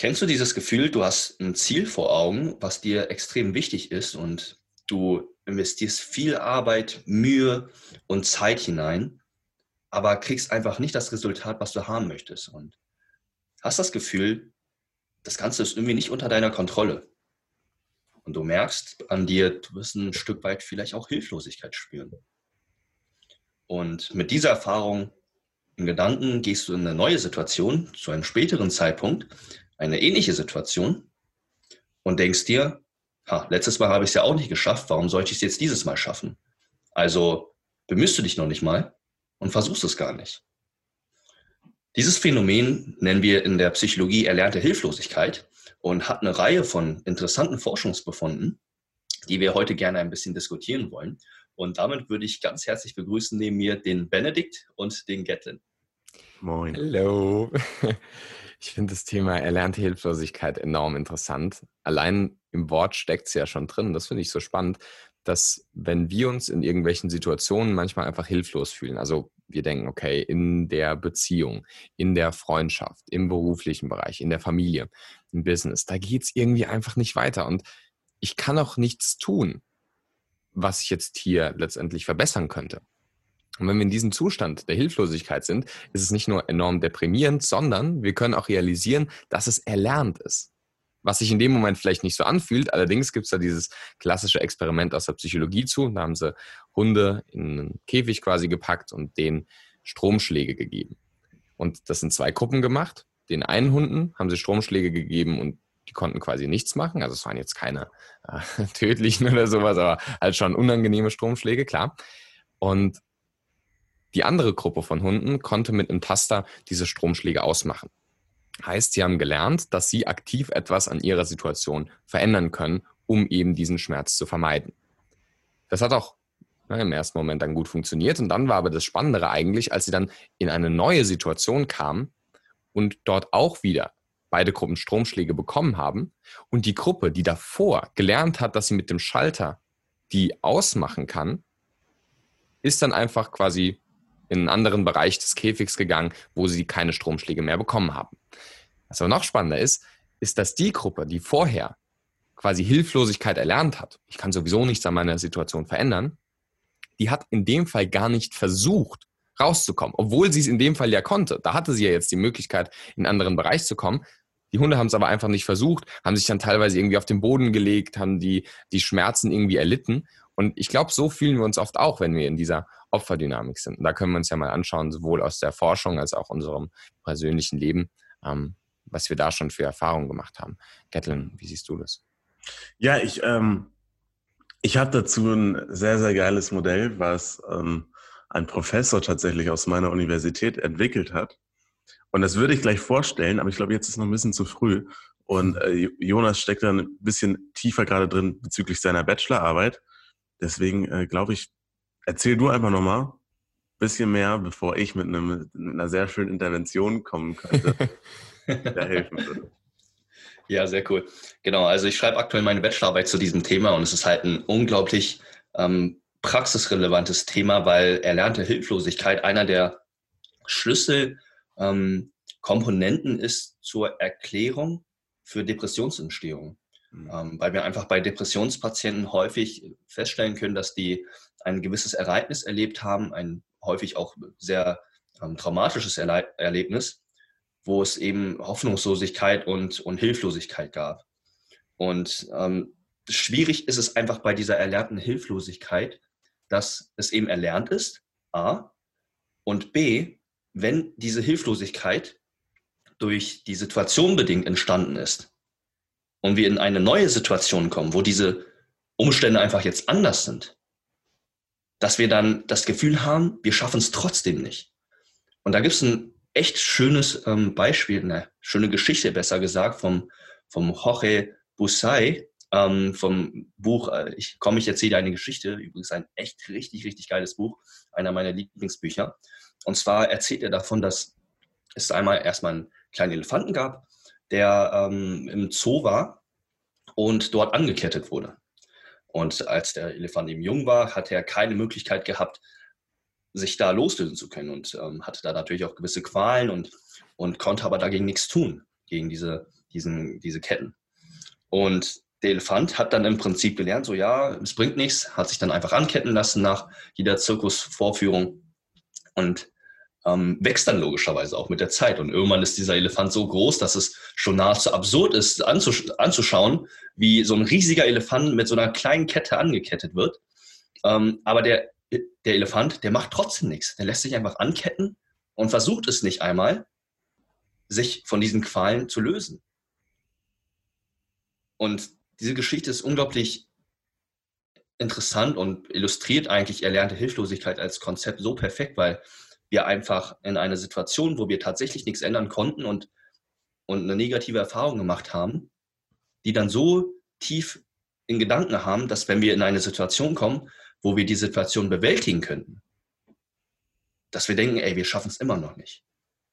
Kennst du dieses Gefühl, du hast ein Ziel vor Augen, was dir extrem wichtig ist und du investierst viel Arbeit, Mühe und Zeit hinein, aber kriegst einfach nicht das Resultat, was du haben möchtest und hast das Gefühl, das Ganze ist irgendwie nicht unter deiner Kontrolle. Und du merkst an dir, du wirst ein Stück weit vielleicht auch Hilflosigkeit spüren. Und mit dieser Erfahrung im Gedanken gehst du in eine neue Situation, zu einem späteren Zeitpunkt, eine ähnliche Situation und denkst dir, letztes Mal habe ich es ja auch nicht geschafft, warum sollte ich es jetzt dieses Mal schaffen? Also bemühst du dich noch nicht mal und versuchst es gar nicht. Dieses Phänomen nennen wir in der Psychologie erlernte Hilflosigkeit und hat eine Reihe von interessanten Forschungsbefunden, die wir heute gerne ein bisschen diskutieren wollen. Und damit würde ich ganz herzlich begrüßen neben mir den Benedikt und den Gatlin. Moin. Hallo. Ich finde das Thema erlernte Hilflosigkeit enorm interessant. Allein im Wort steckt es ja schon drin. Das finde ich so spannend, dass wenn wir uns in irgendwelchen Situationen manchmal einfach hilflos fühlen, also wir denken, okay, in der Beziehung, in der Freundschaft, im beruflichen Bereich, in der Familie, im Business, da geht es irgendwie einfach nicht weiter. Und ich kann auch nichts tun, was ich jetzt hier letztendlich verbessern könnte. Und wenn wir in diesem Zustand der Hilflosigkeit sind, ist es nicht nur enorm deprimierend, sondern wir können auch realisieren, dass es erlernt ist. Was sich in dem Moment vielleicht nicht so anfühlt. Allerdings gibt es da dieses klassische Experiment aus der Psychologie zu. Da haben sie Hunde in einen Käfig quasi gepackt und denen Stromschläge gegeben. Und das sind 2 Gruppen gemacht. Den einen Hunden haben sie Stromschläge gegeben und die konnten quasi nichts machen. Also es waren jetzt keine tödlichen oder sowas, aber halt schon unangenehme Stromschläge, klar. Und die andere Gruppe von Hunden konnte mit einem Taster diese Stromschläge ausmachen. Heißt, sie haben gelernt, dass sie aktiv etwas an ihrer Situation verändern können, um eben diesen Schmerz zu vermeiden. Das hat auch im ersten Moment dann gut funktioniert. Und dann war aber das Spannendere eigentlich, als sie dann in eine neue Situation kamen und dort auch wieder beide Gruppen Stromschläge bekommen haben und die Gruppe, die davor gelernt hat, dass sie mit dem Schalter die ausmachen kann, ist dann einfach quasi in einen anderen Bereich des Käfigs gegangen, wo sie keine Stromschläge mehr bekommen haben. Was aber noch spannender ist, dass die Gruppe, die vorher quasi Hilflosigkeit erlernt hat, ich kann sowieso nichts an meiner Situation verändern, die hat in dem Fall gar nicht versucht, rauszukommen, obwohl sie es in dem Fall ja konnte. Da hatte sie ja jetzt die Möglichkeit, in einen anderen Bereich zu kommen. Die Hunde haben es aber einfach nicht versucht, haben sich dann teilweise irgendwie auf den Boden gelegt, haben die Schmerzen irgendwie erlitten. Und ich glaube, so fühlen wir uns oft auch, wenn wir in dieser Opferdynamik sind. Und da können wir uns ja mal anschauen, sowohl aus der Forschung als auch unserem persönlichen Leben, was wir da schon für Erfahrungen gemacht haben. Gatlin, wie siehst du das? Ja, ich habe dazu ein sehr, sehr geiles Modell, was ein Professor tatsächlich aus meiner Universität entwickelt hat. Und das würde ich gleich vorstellen, aber ich glaube, jetzt ist noch ein bisschen zu früh. Und Jonas steckt da ein bisschen tiefer gerade drin bezüglich seiner Bachelorarbeit. Deswegen glaube ich, erzähl du einfach nochmal ein bisschen mehr, bevor ich mit einer sehr schönen Intervention kommen könnte, die da helfen würde. Ja, sehr cool. Genau, also ich schreibe aktuell meine Bachelorarbeit zu diesem Thema und es ist halt ein unglaublich praxisrelevantes Thema, weil erlernte Hilflosigkeit einer der Schlüsselkomponenten ist zur Erklärung für Depressionsentstehung. Weil wir einfach bei Depressionspatienten häufig feststellen können, dass die ein gewisses Ereignis erlebt haben, ein häufig auch sehr traumatisches Erlebnis, wo es eben Hoffnungslosigkeit und Hilflosigkeit gab. Und schwierig ist es einfach bei dieser erlernten Hilflosigkeit, dass es eben erlernt ist, A, und B, wenn diese Hilflosigkeit durch die Situation bedingt entstanden ist und wir in eine neue Situation kommen, wo diese Umstände einfach jetzt anders sind, dass wir dann das Gefühl haben, wir schaffen es trotzdem nicht. Und da gibt es ein echt schönes Beispiel, eine schöne Geschichte, besser gesagt, vom Jorge Bucay, vom Buch ich erzähle dir eine Geschichte, übrigens ein echt richtig, richtig geiles Buch, einer meiner Lieblingsbücher. Und zwar erzählt er davon, dass es erstmal einen kleinen Elefanten gab, der im Zoo war und dort angekettet wurde. Und als der Elefant eben jung war, hat er keine Möglichkeit gehabt, sich da loslösen zu können und hatte da natürlich auch gewisse Qualen und konnte aber dagegen nichts tun, gegen diese Ketten. Und der Elefant hat dann im Prinzip gelernt, so ja, es bringt nichts, hat sich dann einfach anketten lassen nach jeder Zirkusvorführung und wächst dann logischerweise auch mit der Zeit. Und irgendwann ist dieser Elefant so groß, dass es schon nahezu absurd ist, anzuschauen, wie so ein riesiger Elefant mit so einer kleinen Kette angekettet wird. Aber der Elefant, der macht trotzdem nichts. Der lässt sich einfach anketten und versucht es nicht einmal, sich von diesen Qualen zu lösen. Und diese Geschichte ist unglaublich interessant und illustriert eigentlich erlernte Hilflosigkeit als Konzept so perfekt, weil wir einfach in einer Situation, wo wir tatsächlich nichts ändern konnten und eine negative Erfahrung gemacht haben, die dann so tief in Gedanken haben, dass wenn wir in eine Situation kommen, wo wir die Situation bewältigen könnten, dass wir denken, ey, wir schaffen es immer noch nicht.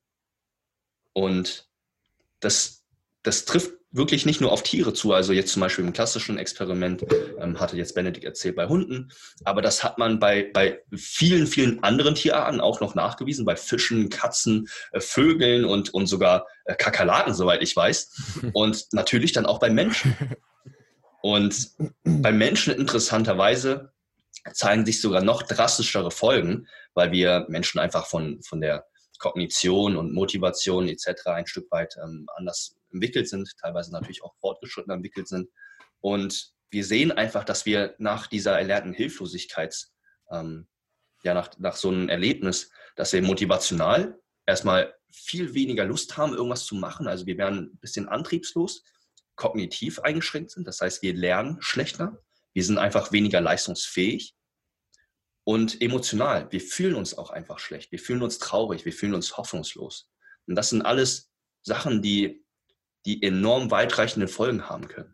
Und das trifft wirklich nicht nur auf Tiere zu, also jetzt zum Beispiel im klassischen Experiment, hatte jetzt Benedikt erzählt, bei Hunden, aber das hat man bei vielen, vielen anderen Tierarten auch noch nachgewiesen, bei Fischen, Katzen, Vögeln und sogar Kakerlaken, soweit ich weiß, und natürlich dann auch bei Menschen. Und bei Menschen interessanterweise zeigen sich sogar noch drastischere Folgen, weil wir Menschen einfach von der Kognition und Motivation etc. ein Stück weit anders entwickelt sind, teilweise natürlich auch fortgeschritten entwickelt sind. Und wir sehen einfach, dass wir nach dieser erlernten Hilflosigkeit, nach so einem Erlebnis, dass wir motivational erstmal viel weniger Lust haben, irgendwas zu machen. Also wir werden ein bisschen antriebslos, kognitiv eingeschränkt sind. Das heißt, wir lernen schlechter, wir sind einfach weniger leistungsfähig. Und emotional, wir fühlen uns auch einfach schlecht, wir fühlen uns traurig, wir fühlen uns hoffnungslos. Und das sind alles Sachen, die enorm weitreichende Folgen haben können.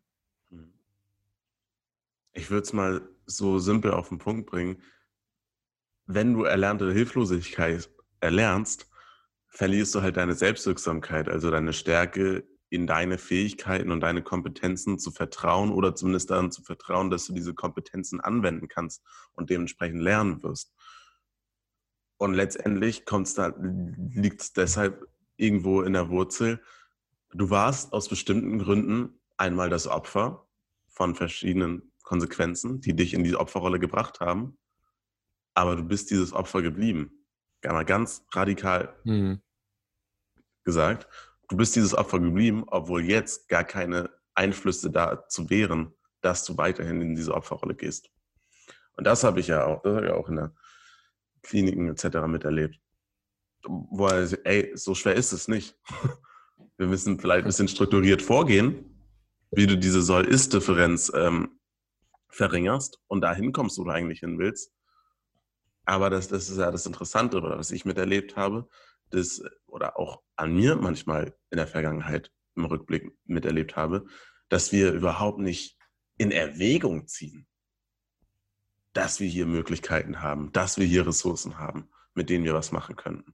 Ich würde es mal so simpel auf den Punkt bringen. Wenn du erlernte Hilflosigkeit erlernst, verlierst du halt deine Selbstwirksamkeit, also deine Stärke in deine Fähigkeiten und deine Kompetenzen zu vertrauen oder zumindest daran zu vertrauen, dass du diese Kompetenzen anwenden kannst und dementsprechend lernen wirst. Und letztendlich liegt es deshalb irgendwo in der Wurzel, du warst aus bestimmten Gründen einmal das Opfer von verschiedenen Konsequenzen, die dich in diese Opferrolle gebracht haben, aber du bist dieses Opfer geblieben. Ganz radikal gesagt. Du bist dieses Opfer geblieben, obwohl jetzt gar keine Einflüsse dazu wären, dass du weiterhin in diese Opferrolle gehst. Und das habe ich ja auch in der Kliniken etc. miterlebt. Wo so schwer ist es nicht. Wir müssen vielleicht ein bisschen strukturiert vorgehen, wie du diese Soll-Ist-Differenz verringerst und dahin kommst, wo du eigentlich hin willst. Aber das ist ja das Interessante, oder was ich miterlebt habe, oder auch an mir manchmal in der Vergangenheit im Rückblick miterlebt habe, dass wir überhaupt nicht in Erwägung ziehen, dass wir hier Möglichkeiten haben, dass wir hier Ressourcen haben, mit denen wir was machen könnten.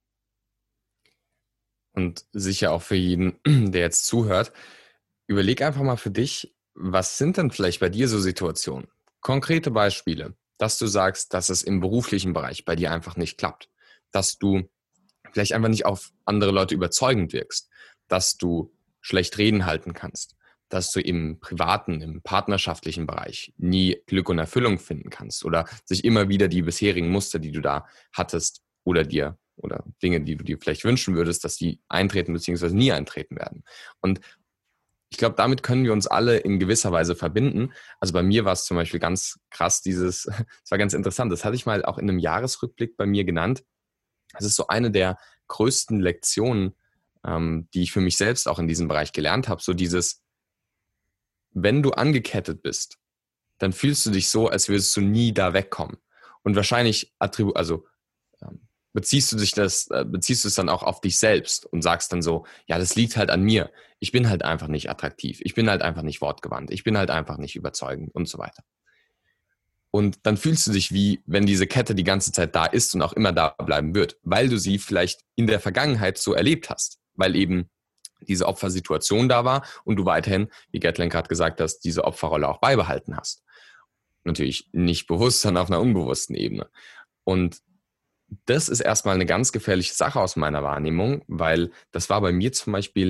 Und sicher auch für jeden, der jetzt zuhört, überleg einfach mal für dich, was sind denn vielleicht bei dir so Situationen? Konkrete Beispiele, dass du sagst, dass es im beruflichen Bereich bei dir einfach nicht klappt, dass du vielleicht einfach nicht auf andere Leute überzeugend wirkst, dass du schlecht Reden halten kannst, dass du im privaten, im partnerschaftlichen Bereich nie Glück und Erfüllung finden kannst oder sich immer wieder die bisherigen Muster, die du da hattest oder Dinge, die du dir vielleicht wünschen würdest, dass die eintreten bzw. nie eintreten werden. Und ich glaube, damit können wir uns alle in gewisser Weise verbinden. Also bei mir war es zum Beispiel ganz krass, es war ganz interessant, das hatte ich mal auch in einem Jahresrückblick bei mir genannt. Das ist so eine der größten Lektionen, die ich für mich selbst auch in diesem Bereich gelernt habe. So dieses, wenn du angekettet bist, dann fühlst du dich so, als würdest du nie da wegkommen. Und wahrscheinlich beziehst du es dann auch auf dich selbst und sagst dann so, ja, das liegt halt an mir. Ich bin halt einfach nicht attraktiv. Ich bin halt einfach nicht wortgewandt. Ich bin halt einfach nicht überzeugend und so weiter. Und dann fühlst du dich wie, wenn diese Kette die ganze Zeit da ist und auch immer da bleiben wird, weil du sie vielleicht in der Vergangenheit so erlebt hast, weil eben diese Opfersituation da war und du weiterhin, wie Gatling gerade gesagt hast, diese Opferrolle auch beibehalten hast. Natürlich nicht bewusst, sondern auf einer unbewussten Ebene. Und das ist erstmal eine ganz gefährliche Sache aus meiner Wahrnehmung, weil das war bei mir zum Beispiel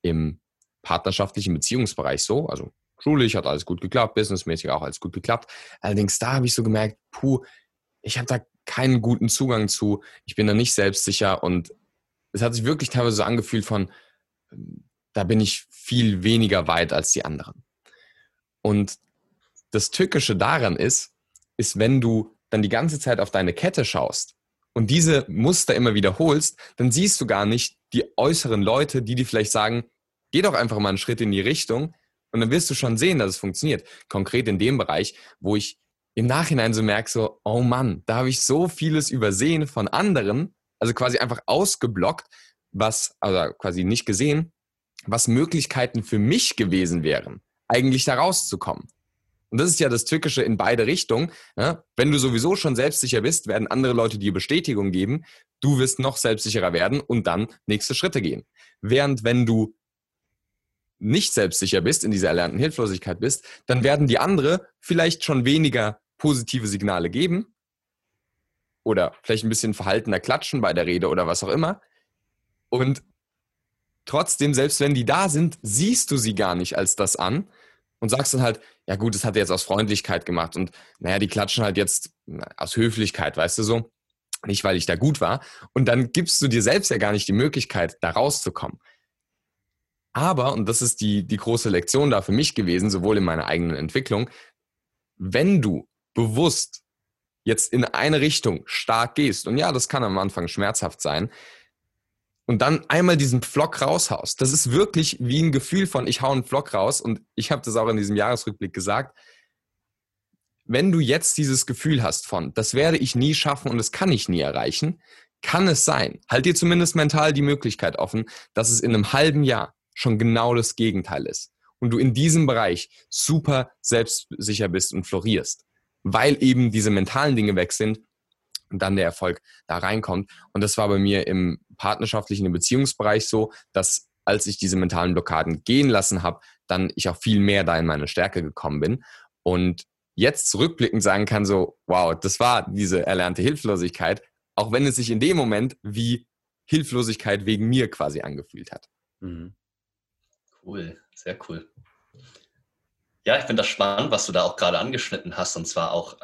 im partnerschaftlichen Beziehungsbereich so, also schulisch hat alles gut geklappt, businessmäßig auch alles gut geklappt. Allerdings da habe ich so gemerkt, ich habe da keinen guten Zugang zu, ich bin da nicht selbstsicher und es hat sich wirklich teilweise so angefühlt von, da bin ich viel weniger weit als die anderen. Und das Tückische daran ist, wenn du dann die ganze Zeit auf deine Kette schaust und diese Muster immer wiederholst, dann siehst du gar nicht die äußeren Leute, die dir vielleicht sagen, geh doch einfach mal einen Schritt in die Richtung und dann wirst du schon sehen, dass es funktioniert. Konkret in dem Bereich, wo ich im Nachhinein so merke, so, oh Mann, da habe ich so vieles übersehen von anderen, also quasi einfach ausgeblockt, also quasi nicht gesehen, was Möglichkeiten für mich gewesen wären, eigentlich da rauszukommen. Und das ist ja das Tückische in beide Richtungen. Ja? Wenn du sowieso schon selbstsicher bist, werden andere Leute dir Bestätigung geben. Du wirst noch selbstsicherer werden und dann nächste Schritte gehen. Während wenn du nicht selbstsicher bist, in dieser erlernten Hilflosigkeit bist, dann werden die andere vielleicht schon weniger positive Signale geben oder vielleicht ein bisschen verhaltener klatschen bei der Rede oder was auch immer. Und trotzdem, selbst wenn die da sind, siehst du sie gar nicht als das an und sagst dann halt, ja gut, das hat er jetzt aus Freundlichkeit gemacht und naja, die klatschen halt jetzt aus Höflichkeit, weißt du so, nicht weil ich da gut war. Und dann gibst du dir selbst ja gar nicht die Möglichkeit, da rauszukommen. Aber, und das ist die große Lektion da für mich gewesen, sowohl in meiner eigenen Entwicklung, wenn du bewusst jetzt in eine Richtung stark gehst, und ja, das kann am Anfang schmerzhaft sein, und dann einmal diesen Pflock raushaust. Das ist wirklich wie ein Gefühl von, ich hau einen Pflock raus. Und ich habe das auch in diesem Jahresrückblick gesagt. Wenn du jetzt dieses Gefühl hast von, das werde ich nie schaffen und das kann ich nie erreichen, kann es sein, halt dir zumindest mental die Möglichkeit offen, dass es in einem halben Jahr schon genau das Gegenteil ist. Und du in diesem Bereich super selbstsicher bist und florierst. Weil eben diese mentalen Dinge weg sind und dann der Erfolg da reinkommt. Und das war bei mir im partnerschaftlichen, im Beziehungsbereich so, dass als ich diese mentalen Blockaden gehen lassen habe, dann ich auch viel mehr da in meine Stärke gekommen bin. Und jetzt zurückblickend sagen kann so, wow, das war diese erlernte Hilflosigkeit, auch wenn es sich in dem Moment wie Hilflosigkeit wegen mir quasi angefühlt hat. Mhm. Cool, sehr cool. Ja, ich finde das spannend, was du da auch gerade angeschnitten hast, und zwar auch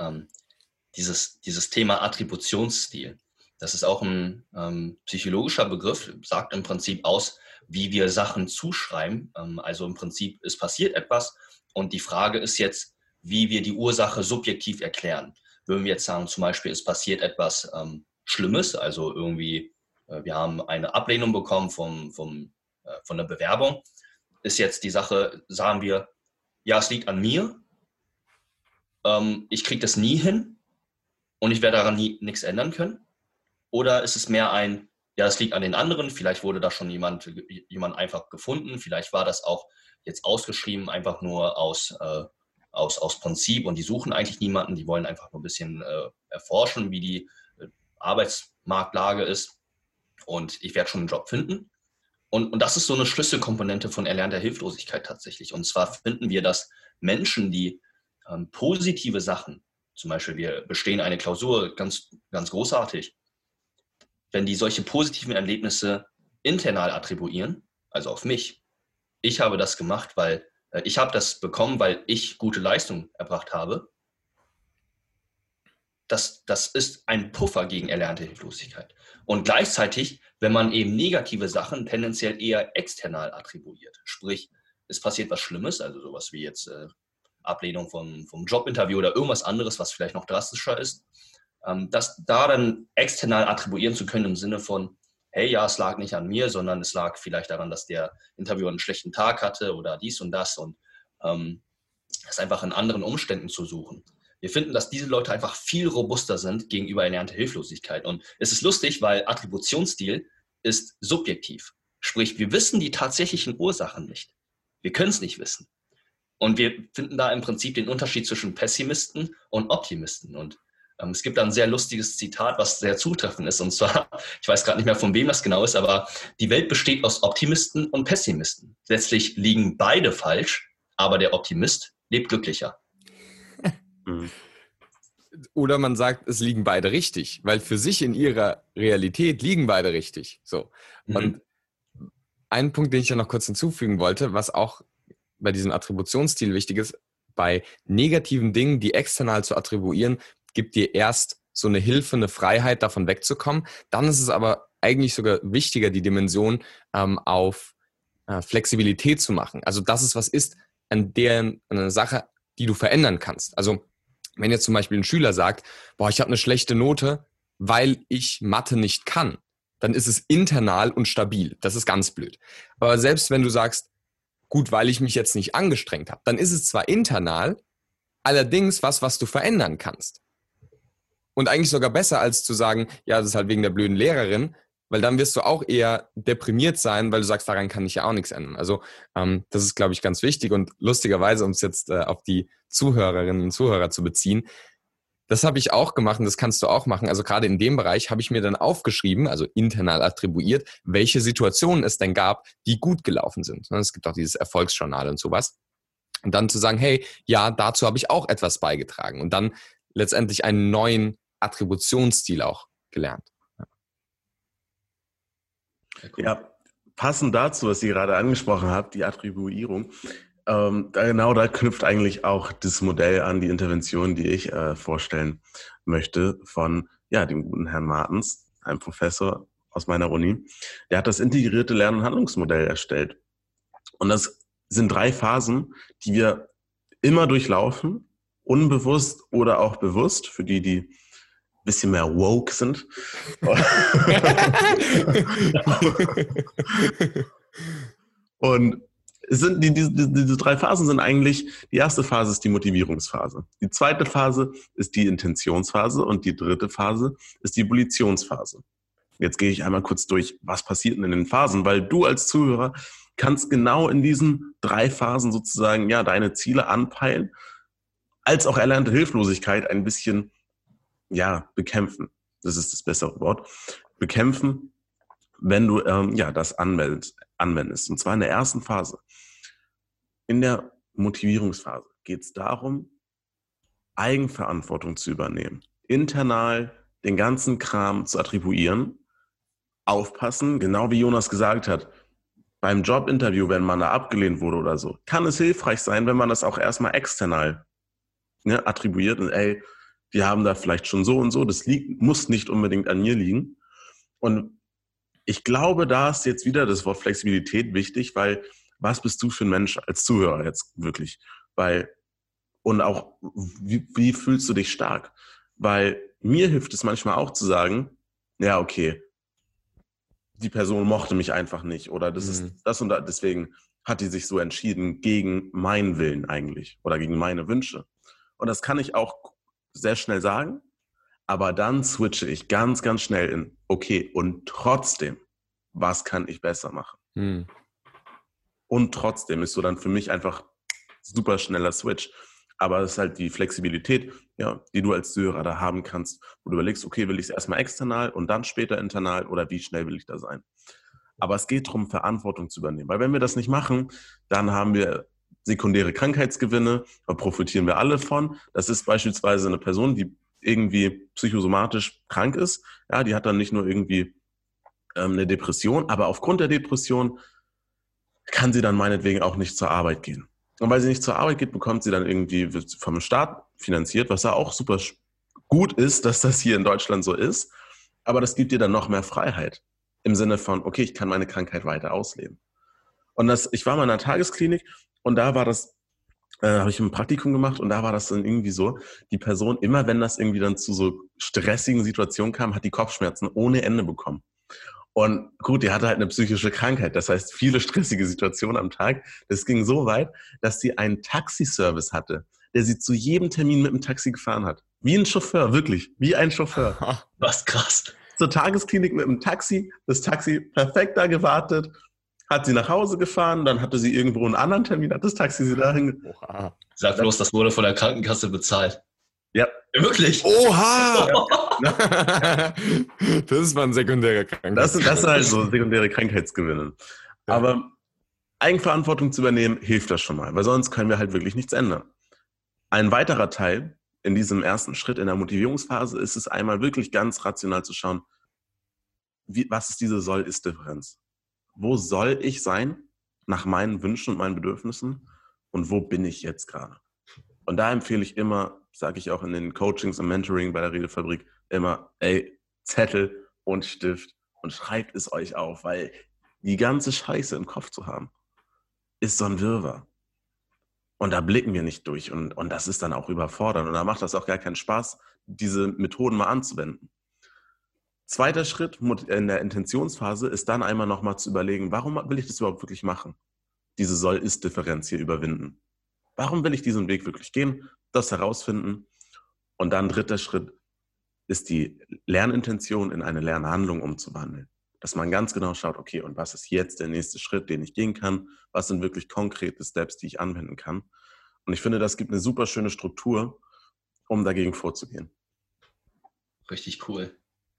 dieses Thema Attributionsstil. Das ist auch ein psychologischer Begriff, sagt im Prinzip aus, wie wir Sachen zuschreiben. Also im Prinzip, es passiert etwas und die Frage ist jetzt, wie wir die Ursache subjektiv erklären. Würden wir jetzt sagen, zum Beispiel, es passiert etwas Schlimmes, also irgendwie, wir haben eine Ablehnung bekommen von der Bewerbung, ist jetzt die Sache, sagen wir, ja, es liegt an mir, ich kriege das nie hin und ich werde daran nichts ändern können. Oder ist es mehr ja, es liegt an den anderen, vielleicht wurde da schon jemand einfach gefunden, vielleicht war das auch jetzt ausgeschrieben, einfach nur aus Prinzip und die suchen eigentlich niemanden, die wollen einfach nur ein bisschen erforschen, wie die Arbeitsmarktlage ist und ich werde schon einen Job finden. Und das ist so eine Schlüsselkomponente von erlernter Hilflosigkeit tatsächlich. Und zwar finden wir, dass Menschen, die positive Sachen, zum Beispiel wir bestehen eine Klausur ganz, ganz großartig, wenn die solche positiven Erlebnisse internal attribuieren, also auf mich, ich habe das gemacht, weil ich habe das bekommen, weil ich gute Leistung erbracht habe, das ist ein Puffer gegen erlernte Hilflosigkeit. Und gleichzeitig, wenn man eben negative Sachen tendenziell eher external attribuiert, sprich, es passiert was Schlimmes, also sowas wie jetzt Ablehnung vom Jobinterview oder irgendwas anderes, was vielleicht noch drastischer ist, das da dann external attribuieren zu können im Sinne von, hey, ja, es lag nicht an mir, sondern es lag vielleicht daran, dass der Interviewer einen schlechten Tag hatte oder dies und das und es einfach in anderen Umständen zu suchen. Wir finden, dass diese Leute einfach viel robuster sind gegenüber erlernter Hilflosigkeit. Und es ist lustig, weil Attributionsstil ist subjektiv. Sprich, wir wissen die tatsächlichen Ursachen nicht. Wir können es nicht wissen. Und wir finden da im Prinzip den Unterschied zwischen Pessimisten und Optimisten. Und es gibt da ein sehr lustiges Zitat, was sehr zutreffend ist. Und zwar, ich weiß gerade nicht mehr, von wem das genau ist, aber die Welt besteht aus Optimisten und Pessimisten. Letztlich liegen beide falsch, aber der Optimist lebt glücklicher. Oder man sagt, es liegen beide richtig, weil für sich in ihrer Realität liegen beide richtig. So. Und Ein Punkt, den ich ja noch kurz hinzufügen wollte, was auch bei diesem Attributionsstil wichtig ist, bei negativen Dingen, die external zu attribuieren, gibt dir erst so eine Hilfe, eine Freiheit, davon wegzukommen. Dann ist es aber eigentlich sogar wichtiger, die Dimension auf Flexibilität zu machen. Also dass es was ist, eine Sache, die du verändern kannst. Also wenn jetzt zum Beispiel ein Schüler sagt, ich habe eine schlechte Note, weil ich Mathe nicht kann, dann ist es internal und stabil. Das ist ganz blöd. Aber selbst wenn du sagst, gut, weil ich mich jetzt nicht angestrengt habe, dann ist es zwar internal, allerdings was du verändern kannst. Und eigentlich sogar besser, als zu sagen, ja, das ist halt wegen der blöden Lehrerin, weil dann wirst du auch eher deprimiert sein, weil du sagst, daran kann ich ja auch nichts ändern. Also das ist, glaube ich, ganz wichtig. Und lustigerweise, um es jetzt auf die Zuhörerinnen und Zuhörer zu beziehen, das habe ich auch gemacht und das kannst du auch machen. Also gerade in dem Bereich habe ich mir dann aufgeschrieben, also internal attribuiert, welche Situationen es denn gab, die gut gelaufen sind. Es gibt auch dieses Erfolgsjournal und sowas. Und dann zu sagen, hey, ja, dazu habe ich auch etwas beigetragen. Und dann letztendlich einen neuen Attributionsstil auch gelernt. Ja, passend dazu, was ihr gerade angesprochen habt, die Attribuierung, da knüpft eigentlich auch das Modell an, die Intervention, die ich vorstellen möchte von dem guten Herrn Martens, einem Professor aus meiner Uni. Der hat das integrierte Lern- und Handlungsmodell erstellt. Und das sind 3 Phasen, die wir immer durchlaufen, unbewusst oder auch bewusst, für die ein bisschen mehr woke sind. Und diese 3 Phasen sind eigentlich, die erste Phase ist die Motivierungsphase. Die zweite Phase ist die Intentionsphase und die dritte Phase ist die Volitionsphase. Jetzt gehe ich einmal kurz durch, was passiert denn in den Phasen, weil du als Zuhörer kannst genau in diesen 3 Phasen sozusagen deine Ziele anpeilen, als auch erlernte Hilflosigkeit ein bisschen bekämpfen. Das ist das bessere Wort. Bekämpfen, wenn du das anwendest. Und zwar in der ersten Phase. In der Motivierungsphase geht es darum, Eigenverantwortung zu übernehmen. Internal den ganzen Kram zu attribuieren. Aufpassen, genau wie Jonas gesagt hat, beim Jobinterview, wenn man da abgelehnt wurde oder so, kann es hilfreich sein, wenn man das auch erstmal external attribuiert und die haben da vielleicht schon so und so, das muss nicht unbedingt an mir liegen. Und ich glaube, da ist jetzt wieder das Wort Flexibilität wichtig, weil was bist du für ein Mensch als Zuhörer jetzt wirklich? Und auch, wie fühlst du dich stark? Weil mir hilft es manchmal auch zu sagen, okay, die Person mochte mich einfach nicht oder das ist das und das, deswegen hat die sich so entschieden gegen meinen Willen eigentlich oder gegen meine Wünsche. Und das kann ich auch sehr schnell sagen, aber dann switche ich ganz, ganz schnell in, okay, und trotzdem, was kann ich besser machen? Und trotzdem ist so dann für mich einfach super schneller Switch. Aber es ist halt die Flexibilität, die du als Zuhörer da haben kannst, wo du überlegst, okay, will ich es erstmal external und dann später internal oder wie schnell will ich da sein? Aber es geht darum, Verantwortung zu übernehmen. Weil wenn wir das nicht machen, dann haben wir sekundäre Krankheitsgewinne, da profitieren wir alle von. Das ist beispielsweise eine Person, die irgendwie psychosomatisch krank ist. Ja, die hat dann nicht nur irgendwie eine Depression, aber aufgrund der Depression kann sie dann meinetwegen auch nicht zur Arbeit gehen. Und weil sie nicht zur Arbeit geht, bekommt sie dann irgendwie vom Staat finanziert, was ja auch super gut ist, dass das hier in Deutschland so ist. Aber das gibt dir dann noch mehr Freiheit. Im Sinne von, okay, ich kann meine Krankheit weiter ausleben. Und ich war mal in einer Tagesklinik und da war das, habe ich ein Praktikum gemacht und da war das dann irgendwie so, die Person, immer wenn das irgendwie dann zu so stressigen Situationen kam, hat die Kopfschmerzen ohne Ende bekommen. Und gut, die hatte halt eine psychische Krankheit, das heißt viele stressige Situationen am Tag. Das ging so weit, dass sie einen Taxiservice hatte, der sie zu jedem Termin mit dem Taxi gefahren hat. Wie ein Chauffeur, wirklich, wie ein Chauffeur. Was krass. Zur Tagesklinik mit dem Taxi, das Taxi perfekt da gewartet, hat sie nach Hause gefahren, dann hatte sie irgendwo einen anderen Termin, hat das Taxi sie dahin. Oha. Sag bloß, das wurde von der Krankenkasse bezahlt. Ja. Wirklich? Oha! Das ist mal ein sekundärer Krankheitsgewinn. Das sind halt so sekundäre Krankheitsgewinne. Ja. Aber Eigenverantwortung zu übernehmen, hilft das schon mal, weil sonst können wir halt wirklich nichts ändern. Ein weiterer Teil in diesem ersten Schritt in der Motivierungsphase ist es einmal wirklich ganz rational zu schauen, was ist diese Soll-Ist-Differenz? wo soll ich sein nach meinen Wünschen und meinen Bedürfnissen und wo bin ich jetzt gerade? Und da empfehle ich immer, sage ich auch in den Coachings und Mentoring bei der Redefabrik, immer, Zettel und Stift und schreibt es euch auf, weil die ganze Scheiße im Kopf zu haben, ist so ein Wirrwarr. Und da blicken wir nicht durch und das ist dann auch überfordernd und da macht das auch gar keinen Spaß, diese Methoden mal anzuwenden. Zweiter Schritt in der Intentionsphase ist dann einmal nochmal zu überlegen, warum will ich das überhaupt wirklich machen? Diese Soll-Ist-Differenz hier überwinden. Warum will ich diesen Weg wirklich gehen? Das herausfinden. Und dann dritter Schritt ist die Lernintention in eine Lernhandlung umzuwandeln. Dass man ganz genau schaut, okay, und was ist jetzt der nächste Schritt, den ich gehen kann? Was sind wirklich konkrete Steps, die ich anwenden kann? Und ich finde, das gibt eine super schöne Struktur, um dagegen vorzugehen. Richtig cool.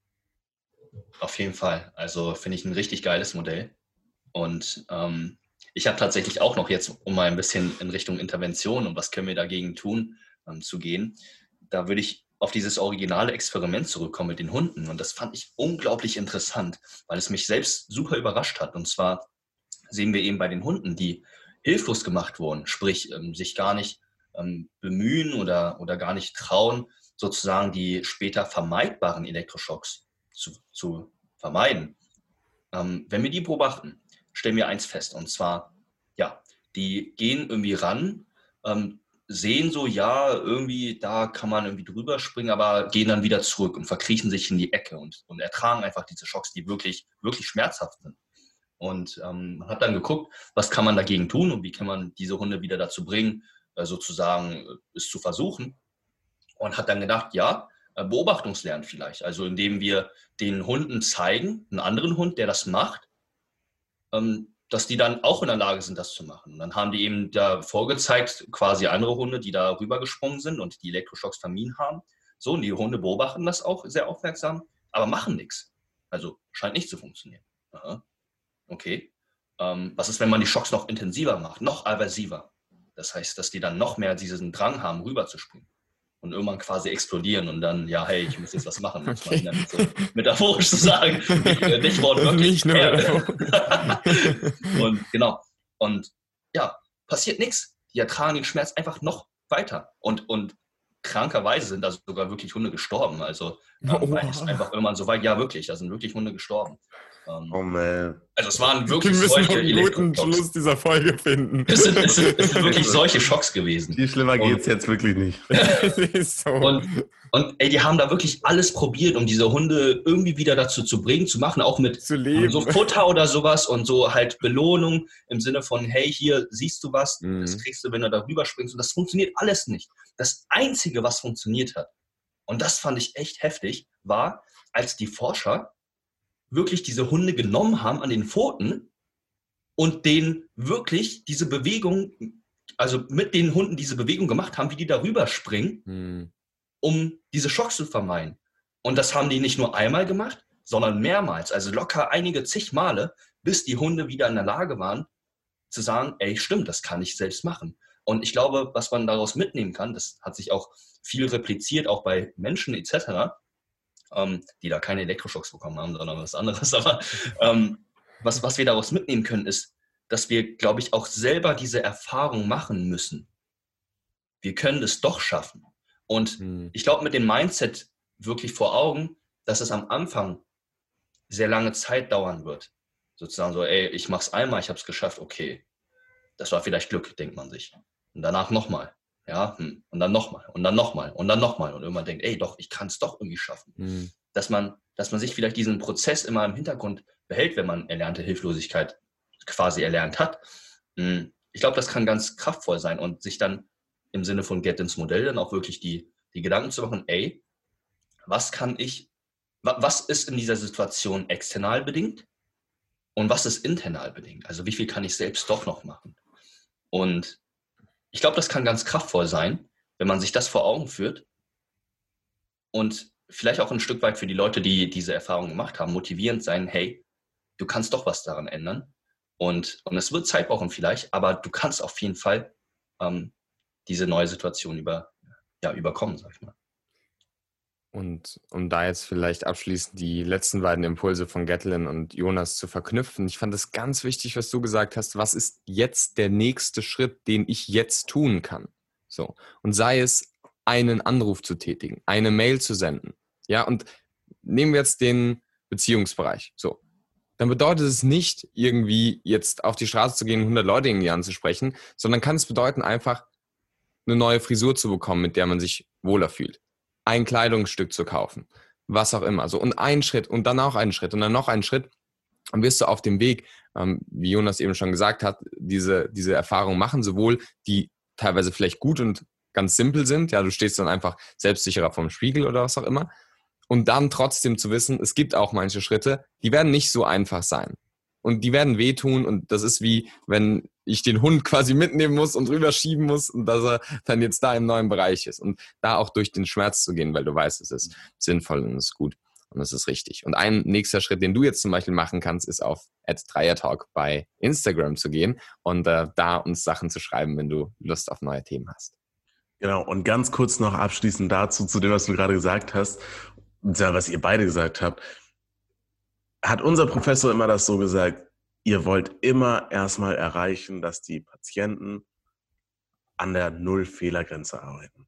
Auf jeden Fall. Also finde ich ein richtig geiles Modell. Und ich habe tatsächlich auch noch jetzt, um mal ein bisschen in Richtung Intervention und was können wir dagegen tun, zu gehen, da würde ich auf dieses originale Experiment zurückkommen mit den Hunden. Und das fand ich unglaublich interessant, weil es mich selbst super überrascht hat. Und zwar sehen wir eben bei den Hunden, die hilflos gemacht wurden, sprich sich gar nicht bemühen oder gar nicht trauen, sozusagen die später vermeidbaren Elektroschocks zu vermeiden. Wenn wir die beobachten, stellen wir eins fest, und zwar, ja, die gehen irgendwie ran, sehen so, ja, irgendwie, da kann man irgendwie drüber springen, aber gehen dann wieder zurück und verkriechen sich in die Ecke und ertragen einfach diese Schocks, die wirklich, wirklich schmerzhaft sind. Und man hat dann geguckt, was kann man dagegen tun und wie kann man diese Hunde wieder dazu bringen, sozusagen es zu versuchen. Und hat dann gedacht, ja, Beobachtungslernen vielleicht. Also indem wir den Hunden zeigen, einen anderen Hund, der das macht, dass die dann auch in der Lage sind, das zu machen. Und dann haben die eben da vorgezeigt, quasi andere Hunde, die da rübergesprungen sind und die Elektroschocks vermieden haben. So, und die Hunde beobachten das auch sehr aufmerksam, aber machen nichts. Also scheint nicht zu funktionieren. Aha. Okay. Was ist, wenn man die Schocks noch intensiver macht, noch aversiver? Das heißt, dass die dann noch mehr diesen Drang haben, rüberzuspringen. Und irgendwann quasi explodieren und dann, ja, hey, ich muss jetzt was machen, muss man dann so metaphorisch zu sagen, nicht wortwörtlich. Nicht nur Und genau. Und ja, passiert nichts. Die ertragen den Schmerz einfach noch weiter. Und krankerweise sind da sogar wirklich Hunde gestorben. Also weil es einfach irgendwann so weit, ja wirklich, da sind wirklich Hunde gestorben. Oh man. Also es waren wirklich wir müssen solche einen guten Schluss dieser Folge finden. Es sind wirklich solche Schocks gewesen. Viel schlimmer geht es jetzt wirklich nicht. So. Und ey, die haben da wirklich alles probiert, um diese Hunde irgendwie wieder dazu zu bringen, zu machen, auch mit zu leben. So Futter oder sowas und so halt Belohnung im Sinne von, hey, hier siehst du was, das kriegst du, wenn du da rüberspringst. Und das funktioniert alles nicht. Das Einzige, was funktioniert hat, und das fand ich echt heftig, war, als die Forscher wirklich diese Hunde genommen haben an den Pfoten und denen wirklich diese Bewegung, also mit den Hunden diese Bewegung gemacht haben, wie die da rüberspringen, um diese Schocks zu vermeiden. Und das haben die nicht nur einmal gemacht, sondern mehrmals, also locker einige zig Male, bis die Hunde wieder in der Lage waren, zu sagen, ey, stimmt, das kann ich selbst machen. Und ich glaube, was man daraus mitnehmen kann, das hat sich auch viel repliziert, auch bei Menschen etc., die da keine Elektroschocks bekommen haben, sondern was anderes. Aber was wir daraus mitnehmen können, ist, dass wir, glaube ich, auch selber diese Erfahrung machen müssen. Wir können es doch schaffen. Und ich glaube, mit dem Mindset wirklich vor Augen, dass es am Anfang sehr lange Zeit dauern wird. Sozusagen so, ey, ich mach's einmal, ich habe es geschafft, okay. Das war vielleicht Glück, denkt man sich. Und danach nochmal. Ja, und dann nochmal und dann nochmal und dann nochmal. Und irgendwann denkt, ey, doch, ich kann es doch irgendwie schaffen. Dass man sich vielleicht diesen Prozess immer im Hintergrund behält, wenn man erlernte Hilflosigkeit quasi erlernt hat. Ich glaube, das kann ganz kraftvoll sein und sich dann im Sinne von Get ins Modell dann auch wirklich die Gedanken zu machen, ey, was ist in dieser Situation external bedingt und was ist internal bedingt? Also wie viel kann ich selbst doch noch machen? Und ich glaube, das kann ganz kraftvoll sein, wenn man sich das vor Augen führt und vielleicht auch ein Stück weit für die Leute, die diese Erfahrung gemacht haben, motivierend sein, hey, du kannst doch was daran ändern und es wird Zeit brauchen vielleicht, aber du kannst auf jeden Fall diese neue Situation überkommen, sag ich mal. Und um da jetzt vielleicht abschließend die letzten beiden Impulse von Gatlin und Jonas zu verknüpfen, ich fand es ganz wichtig, was du gesagt hast, was ist jetzt der nächste Schritt, den ich jetzt tun kann? So. Und sei es, einen Anruf zu tätigen, eine Mail zu senden. Ja, und nehmen wir jetzt den Beziehungsbereich. So. Dann bedeutet es nicht, irgendwie jetzt auf die Straße zu gehen und 100 Leute irgendwie anzusprechen, sondern kann es bedeuten, einfach eine neue Frisur zu bekommen, mit der man sich wohler fühlt. Ein Kleidungsstück zu kaufen, was auch immer. So, und einen Schritt und dann auch einen Schritt und dann noch einen Schritt. Dann wirst du auf dem Weg, wie Jonas eben schon gesagt hat, diese Erfahrungen machen, sowohl die teilweise vielleicht gut und ganz simpel sind. Ja, du stehst dann einfach selbstsicherer vorm Spiegel oder was auch immer. Und dann trotzdem zu wissen, es gibt auch manche Schritte, die werden nicht so einfach sein. Und die werden wehtun. Und das ist wie, wenn ich den Hund quasi mitnehmen muss und rüberschieben muss und dass er dann jetzt da im neuen Bereich ist. Und da auch durch den Schmerz zu gehen, weil du weißt, es ist sinnvoll und es ist gut und es ist richtig. Und ein nächster Schritt, den du jetzt zum Beispiel machen kannst, ist auf @dreiertalk bei Instagram zu gehen und da uns Sachen zu schreiben, wenn du Lust auf neue Themen hast. Genau, und ganz kurz noch abschließend dazu, zu dem, was du gerade gesagt hast, was ihr beide gesagt habt, hat unser Professor immer das so gesagt, ihr wollt immer erstmal erreichen, dass die Patienten an der Null-Fehlergrenze arbeiten.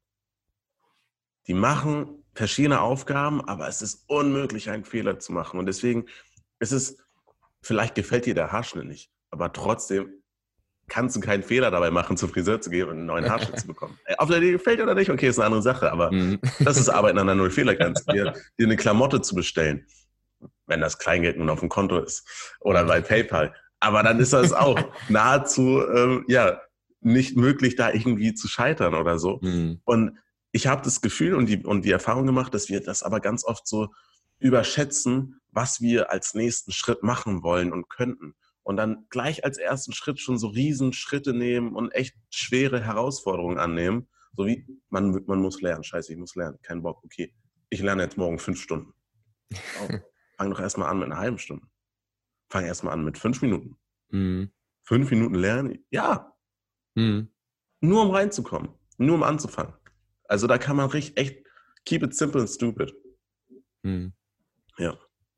Die machen verschiedene Aufgaben, aber es ist unmöglich, einen Fehler zu machen. Und deswegen ist es, vielleicht gefällt dir der Haarschnitt nicht, aber trotzdem kannst du keinen Fehler dabei machen, zum Friseur zu gehen und einen neuen Haarschnitt zu bekommen. Ob der dir gefällt oder nicht, okay, ist eine andere Sache, aber das ist Arbeiten an der Null-Fehlergrenze, dir eine Klamotte zu bestellen, wenn das Kleingeld nun auf dem Konto ist oder bei PayPal. Aber dann ist das auch nahezu nicht möglich, da irgendwie zu scheitern oder so. Und ich habe das Gefühl und die Erfahrung gemacht, dass wir das aber ganz oft so überschätzen, was wir als nächsten Schritt machen wollen und könnten. Und dann gleich als ersten Schritt schon so Riesenschritte nehmen und echt schwere Herausforderungen annehmen. So wie, man muss lernen. Scheiße, ich muss lernen. Kein Bock. Okay, ich lerne jetzt morgen 5 Stunden. Oh, fang doch erstmal an mit einer halben Stunde. Fang erstmal an mit 5 Minuten. 5 Minuten lernen? Ja. Nur um reinzukommen. Nur um anzufangen. Also da kann man echt keep it simple and stupid. Ja.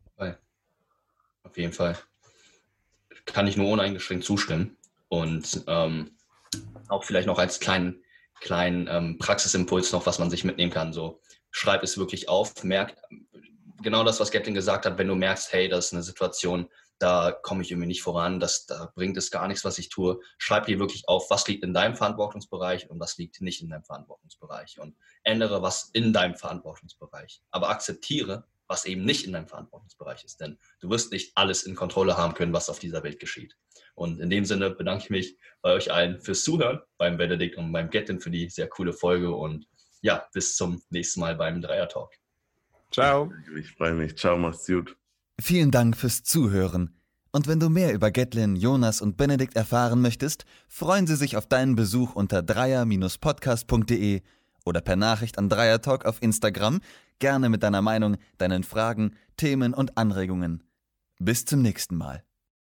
Auf jeden Fall. Kann ich nur uneingeschränkt zustimmen. Und auch vielleicht noch als kleinen Praxisimpuls noch, was man sich mitnehmen kann. So, schreib es wirklich auf, merk genau das, was Gatlin gesagt hat, wenn du merkst, hey, das ist eine Situation, da komme ich irgendwie nicht voran, da bringt es gar nichts, was ich tue. Schreib dir wirklich auf, was liegt in deinem Verantwortungsbereich und was liegt nicht in deinem Verantwortungsbereich. Und ändere was in deinem Verantwortungsbereich. Aber akzeptiere, was eben nicht in deinem Verantwortungsbereich ist. Denn du wirst nicht alles in Kontrolle haben können, was auf dieser Welt geschieht. Und in dem Sinne bedanke ich mich bei euch allen fürs Zuhören, beim Benedikt und beim Gatlin für die sehr coole Folge. Und ja, bis zum nächsten Mal beim Dreiertalk. Ciao. Ich freue mich. Ciao, macht's gut. Vielen Dank fürs Zuhören. Und wenn du mehr über Gatlin, Jonas und Benedikt erfahren möchtest, freuen sie sich auf deinen Besuch unter dreier-podcast.de oder per Nachricht an Dreiertalk auf Instagram, gerne mit deiner Meinung, deinen Fragen, Themen und Anregungen. Bis zum nächsten Mal.